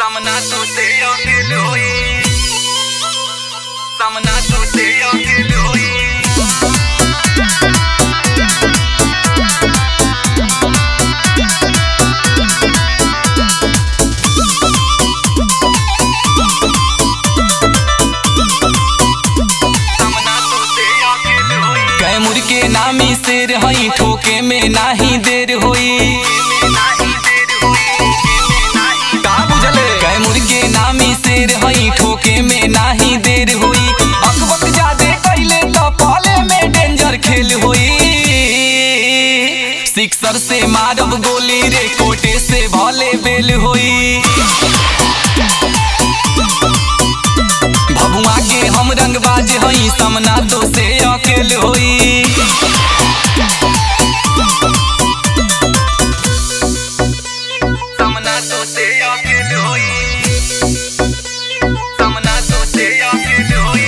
सामना तो से अकेल होई, सामना तो से अकेल होई। कैमूर के नामी शेर हई, ठोके में नाही देर होई। का बुझले? कैमूर के नामी शेर हई, ठोके में नाही देर होई। अकबक जादे कैले तो पाले में डेंजर खेल होई। सिक्सर से मारब गोली रे, कोटे से भले बेल होई। भभुआ के हम रंगबाज हई, सामना तो से अकेल होई। सामना तो से अकेल होई, सामना तो से अकेल होई।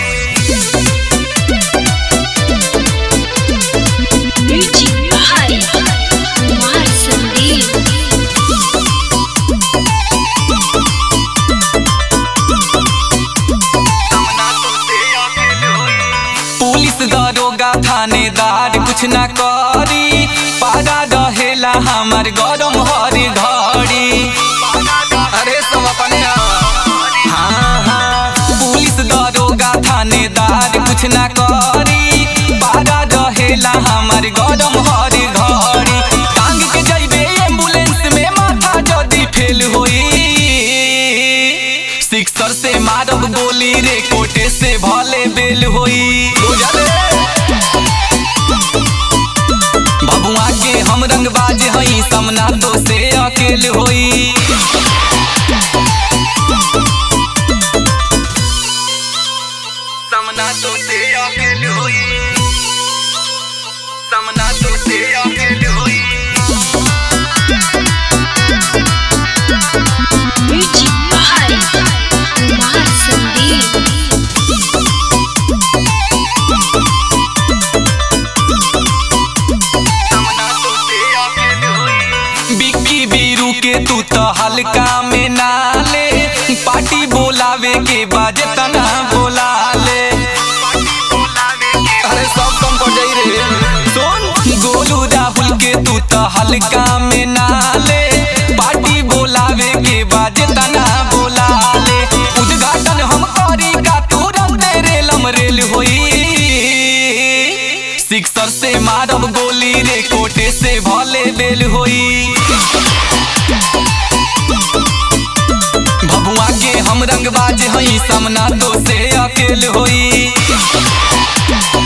म्यूजिक भाई कुमार संदीप। पुलिस दरोगा थानेदार कुछ ना करी, पारा रहेला हमार गरम हर घड़ी। अरे सब अपने हाँ हाँ। पुलिस दरोगा थानेदार कुछ ना करी, पारा रहेला हमार गरम हर घड़ी। टांग के जइबे एम्बुलेंस में, माथा जदी फेल होई। सिक्सर से मारब गोली रे, कोटे से भले बेल होई। भभुआ के हम रंगबाज हई, सामना तो से अकेल होई। सामना तो से अकेल होई, सामना तो से अकेल होई। म्यूजिक भाई कुमार संदीप। बिक्की बीरू के तू तो हल्का में ना ले, पार्टी बोलावे के बाजे तना बोला ले। अरे सब कम पड़ जाई रे। सुन गोलू राहुल के तू तो हल्का में ना ले, पार्टी बोलावे के बाजे तना बोला ले। उद्घाटन हम करी का तुरंत रेलम रेल होई। सिक्सर से मारब गोली रे, कोटे से भले बेल होई। भभुआ के हम रंगबाज हई, सामना तो से अकेल होई।